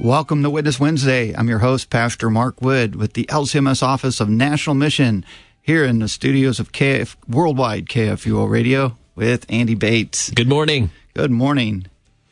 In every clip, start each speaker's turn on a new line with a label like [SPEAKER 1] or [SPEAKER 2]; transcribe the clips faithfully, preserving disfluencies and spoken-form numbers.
[SPEAKER 1] Welcome to Witness Wednesday. I'm your host, Pastor Mark Wood, with the L C M S Office of National Mission here in the studios of K F, Worldwide K F U O Radio with Andy Bates.
[SPEAKER 2] Good morning.
[SPEAKER 1] Good morning.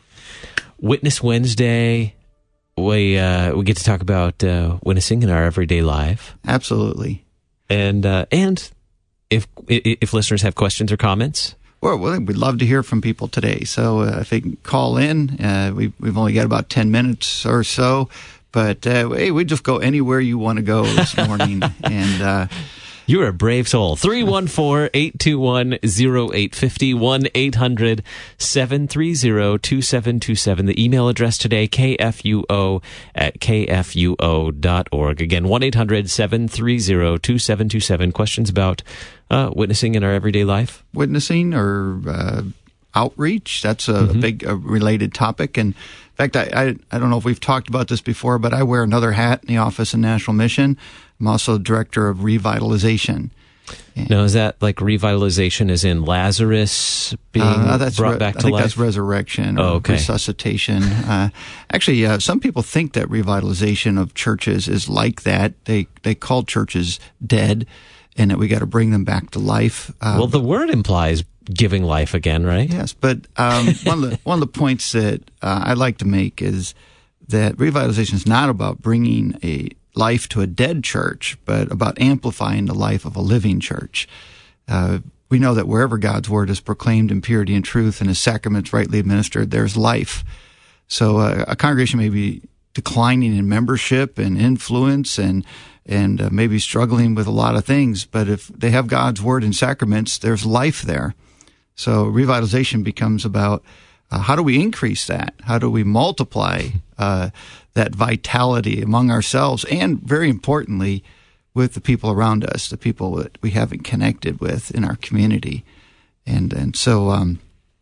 [SPEAKER 2] Witness Wednesday. We uh, we get to talk about uh, witnessing in our everyday life.
[SPEAKER 1] Absolutely.
[SPEAKER 2] And uh, and if if listeners have questions or comments.
[SPEAKER 1] Well, we'd love to hear from people today. So uh, if they can call in, uh, we, we've only got about ten minutes or so. But, uh, hey, we just go anywhere you want to go this morning. and uh,
[SPEAKER 2] You're a brave soul. three one four, eight two one, zero eight five zero, one eight hundred, seven three zero, two seven two seven. The email address today, K F U O at K F U O dot org. Again, one eight hundred, seven three zero, two seven two seven. Questions about uh, witnessing in our everyday life?
[SPEAKER 1] Witnessing or uh, outreach, that's a, mm-hmm. a big uh, related topic. And in fact, I, I I don't know if we've talked about this before, but I wear another hat in the Office of National Mission. I'm also director of revitalization. And
[SPEAKER 2] now, is that like revitalization as in Lazarus being
[SPEAKER 1] uh, that's
[SPEAKER 2] brought
[SPEAKER 1] re-
[SPEAKER 2] back to
[SPEAKER 1] I think
[SPEAKER 2] life?
[SPEAKER 1] That's resurrection or
[SPEAKER 2] oh, okay.
[SPEAKER 1] resuscitation. uh, actually, uh, some people think that revitalization of churches is like that. They they call churches dead and that we got to bring them back to life. Uh,
[SPEAKER 2] well, the word implies giving life again, right?
[SPEAKER 1] Yes, but um, one of the one of the points that uh, I like to make is that revitalization is not about bringing a life to a dead church, but about amplifying the life of a living church. Uh, we know that wherever God's word is proclaimed in purity and truth and his sacraments rightly administered, there's life. So uh, a congregation may be declining in membership and influence and and uh, maybe struggling with a lot of things, but if they have God's word and sacraments, there's life there. So revitalization becomes about uh, how do we increase that? How do we multiply uh, that vitality among ourselves and, very importantly, with the people around us, the people that we haven't connected with in our community. And and so um,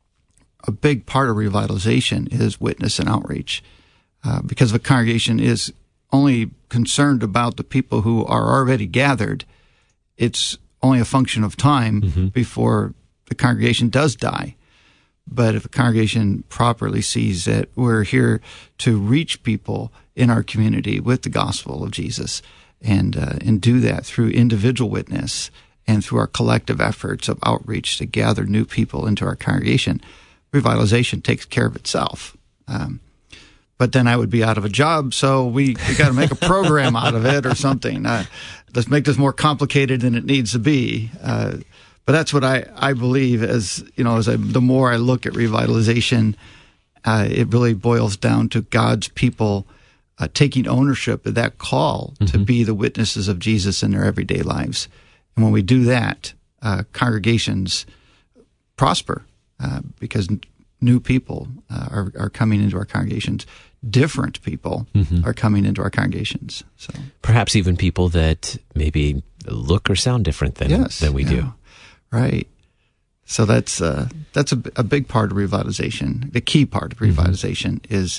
[SPEAKER 1] a big part of revitalization is witness and outreach uh, because the congregation is only concerned about the people who are already gathered. It's only a function of time mm-hmm. before the congregation does die. But if a congregation properly sees that we're here to reach people in our community with the gospel of Jesus and uh, and do that through individual witness and through our collective efforts of outreach to gather new people into our congregation, revitalization takes care of itself. Um, but then I would be out of a job, so we, we got to make a program out of it or something. Uh, let's make this more complicated than it needs to be. Uh, But that's what I, I believe as, you know, as I, the more I look at revitalization, uh, it really boils down to God's people uh, taking ownership of that call mm-hmm. to be the witnesses of Jesus in their everyday lives. And when we do that, uh, congregations prosper uh, because n- new people uh, are, are coming into our congregations. Different people mm-hmm. are coming into our congregations. So
[SPEAKER 2] perhaps even people that maybe look or sound different than,
[SPEAKER 1] yes,
[SPEAKER 2] than we
[SPEAKER 1] yeah.
[SPEAKER 2] do. Right.
[SPEAKER 1] So that's uh, that's a, a big part of revitalization. The key part of revitalization mm-hmm. is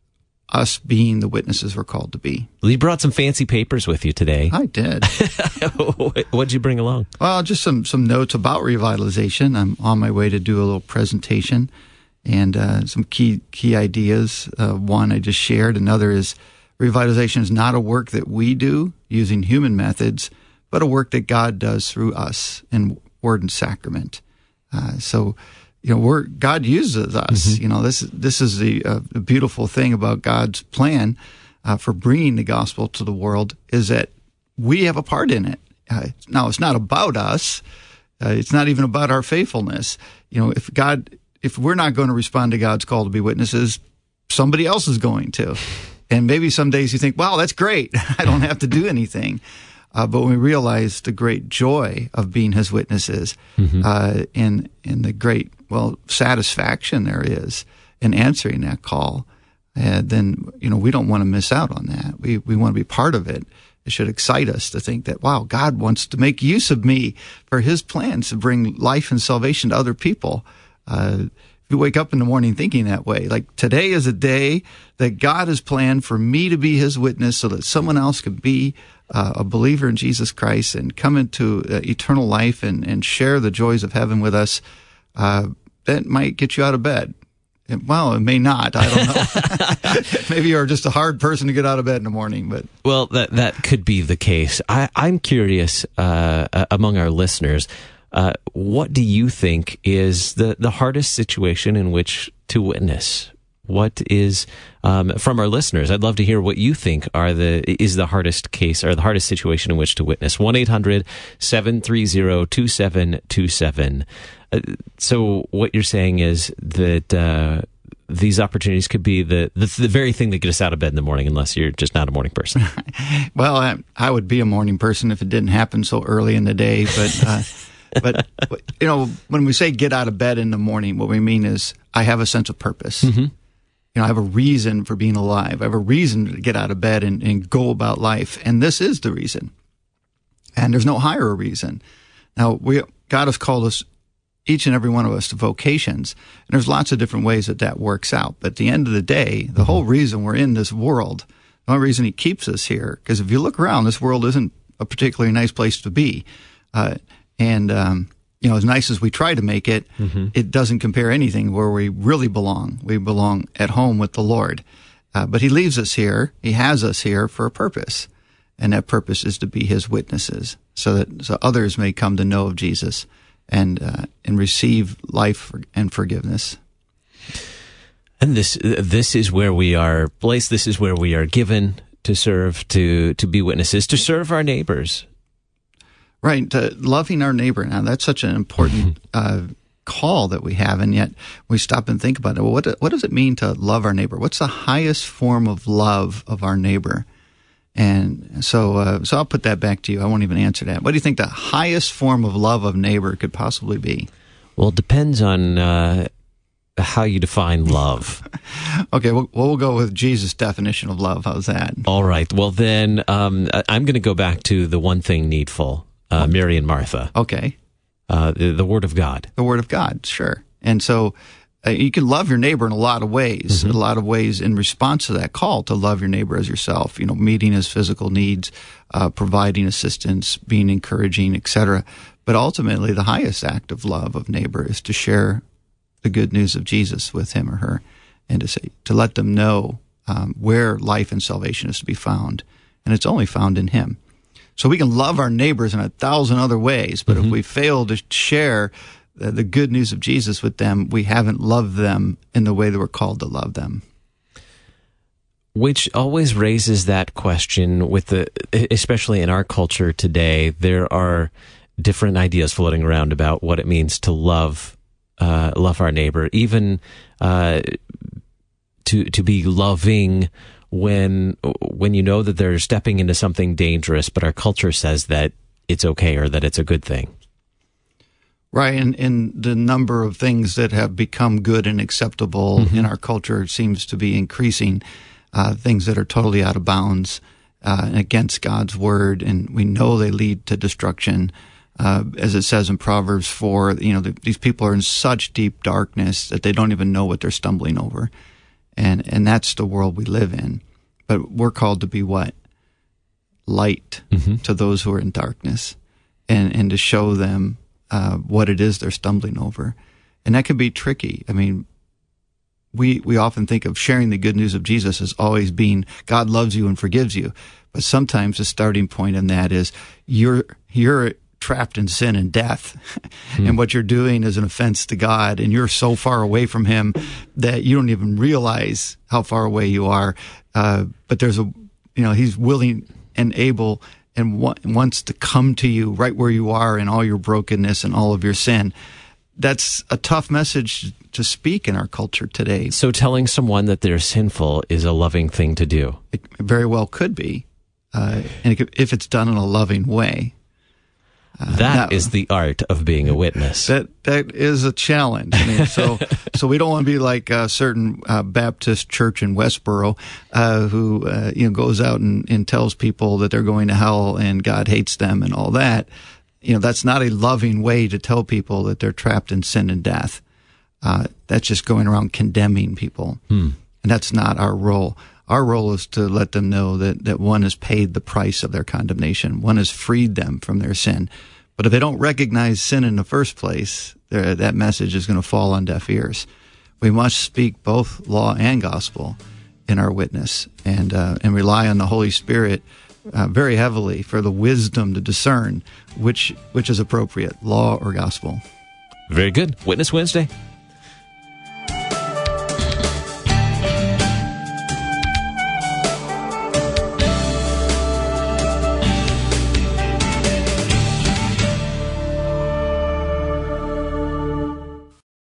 [SPEAKER 1] us being the witnesses we're called to be.
[SPEAKER 2] Well, you brought some fancy papers with you today.
[SPEAKER 1] I did.
[SPEAKER 2] What did you bring along?
[SPEAKER 1] Well, just some, some notes about revitalization. I'm on my way to do a little presentation and uh, some key key ideas. Uh, one I just shared. Another is revitalization is not a work that we do using human methods, but a work that God does through us in word and sacrament. Uh, so, you know, we're, God uses us. Mm-hmm. You know, this this is the, uh, the beautiful thing about God's plan uh, for bringing the gospel to the world is that we have a part in it. Uh, now, it's not about us. Uh, it's not even about our faithfulness. You know, if God, if we're not going to respond to God's call to be witnesses, somebody else is going to. And maybe some days you think, wow, that's great. I don't have to do anything. Uh, but when we realize the great joy of being his witnesses mm-hmm. uh, and, and the great, well, satisfaction there is in answering that call, uh, then, you know, we don't want to miss out on that. We we want to be part of it. It should excite us to think that, wow, God wants to make use of me for his plans to bring life and salvation to other people. Uh, if you wake up in the morning thinking that way, like today is a day that God has planned for me to be his witness so that someone else can be uh, a believer in Jesus Christ and come into uh, eternal life and, and share the joys of heaven with us, uh, that might get you out of bed. Well, it may not. I don't know. Maybe you're just a hard person to get out of bed in the morning. But
[SPEAKER 2] well, that that could be the case. I, I'm curious uh, among our listeners, uh, what do you think is the, the hardest situation in which to witness? What is um, from our listeners? I'd love to hear what you think are the is the hardest case or the hardest situation in which to witness. one eight hundred seven three zero two seven two seven. Uh, so what you're saying is that uh, these opportunities could be the, the the very thing that get us out of bed in the morning, unless you're just not a morning person.
[SPEAKER 1] Well, I, I would be a morning person if it didn't happen so early in the day. But uh, but you know, when we say get out of bed in the morning, what we mean is I have a sense of purpose. Mm-hmm. You know, I have a reason for being alive. I have a reason to get out of bed and, and go about life, and this is the reason. And there's no higher reason. Now, we God has called us, each and every one of us, to vocations, and there's lots of different ways that that works out. But at the end of the day, the whole reason we're in this world, the only reason He keeps us here, because if you look around, this world isn't a particularly nice place to be. Uh, and um, you know, as nice as we try to make it, mm-hmm. it doesn't compare anything where we really belong. We belong at home with the Lord. Uh, but He leaves us here. He has us here for a purpose. And that purpose is to be His witnesses, so that so others may come to know of Jesus and uh, and receive life and forgiveness.
[SPEAKER 2] And this this is where we are placed. This is where we are given to serve, to to be witnesses, to serve our neighbors.
[SPEAKER 1] Right, uh, loving our neighbor. Now, that's such an important uh, call that we have, and yet we stop and think about it. Well, what, what does it mean to love our neighbor? What's the highest form of love of our neighbor? And so uh, so I'll put that back to you. I won't even answer that. What do you think the highest form of love of neighbor could possibly be?
[SPEAKER 2] Well, it depends on uh, how you define love.
[SPEAKER 1] Okay, well, we'll go with Jesus' definition of love. How's that?
[SPEAKER 2] All right. Well, then um, I'm going to go back to the one thing needful. Uh, Mary and Martha.
[SPEAKER 1] Okay.
[SPEAKER 2] Uh, the, the Word of God.
[SPEAKER 1] The Word of God, sure. And so uh, you can love your neighbor in a lot of ways, mm-hmm. a lot of ways in response to that call to love your neighbor as yourself, you know, meeting his physical needs, uh, providing assistance, being encouraging, et cetera. But ultimately, the highest act of love of neighbor is to share the good news of Jesus with him or her, and to say, to let them know um, where life and salvation is to be found. And it's only found in Him. So we can love our neighbors in a thousand other ways, but mm-hmm. if we fail to share the, the good news of Jesus with them, we haven't loved them in the way that we're called to love them.
[SPEAKER 2] Which always raises that question with the, especially in our culture today, there are different ideas floating around about what it means to love, uh, love our neighbor, even uh, to to be loving when when you know that they're stepping into something dangerous, but our culture says that it's okay or that it's a good thing.
[SPEAKER 1] Right, and, and the number of things that have become good and acceptable mm-hmm. in our culture seems to be increasing, uh, things that are totally out of bounds uh, and against God's word, and we know they lead to destruction. Uh, as it says in Proverbs four, you know, the, these people are in such deep darkness that they don't even know what they're stumbling over. And and that's the world we live in. But we're called to be what? Light mm-hmm. to those who are in darkness, and, and to show them uh, what it is they're stumbling over. And that can be tricky. I mean, we we often think of sharing the good news of Jesus as always being God loves you and forgives you. But sometimes the starting point in that is you're you're trapped in sin and death. Mm. And what you're doing is an offense to God, and you're so far away from Him that you don't even realize how far away you are. Uh, but there's a, you know, He's willing and able and wa- wants to come to you right where you are in all your brokenness and all of your sin. That's a tough message to speak in our culture today.
[SPEAKER 2] So telling someone that they're sinful is a loving thing to do.
[SPEAKER 1] It very well could be. Uh, and it could, if it's done in a loving way.
[SPEAKER 2] Uh, that now, is the art of being a witness.
[SPEAKER 1] That that is a challenge. I mean, so so we don't want to be like a certain uh, Baptist church in Westboro uh, who uh, you know goes out and, and tells people that they're going to hell and God hates them and all that. You know, that's not a loving way to tell people that they're trapped in sin and death. Uh, that's just going around condemning people, hmm. and that's not our role. Our role is to let them know that, that one has paid the price of their condemnation. One has freed them from their sin. But if they don't recognize sin in the first place, that message is going to fall on deaf ears. we must speak both law and gospel in our witness, and uh, and rely on the Holy Spirit uh, very heavily for the wisdom to discern which which is appropriate, law or gospel.
[SPEAKER 2] Very good. Witness Wednesday.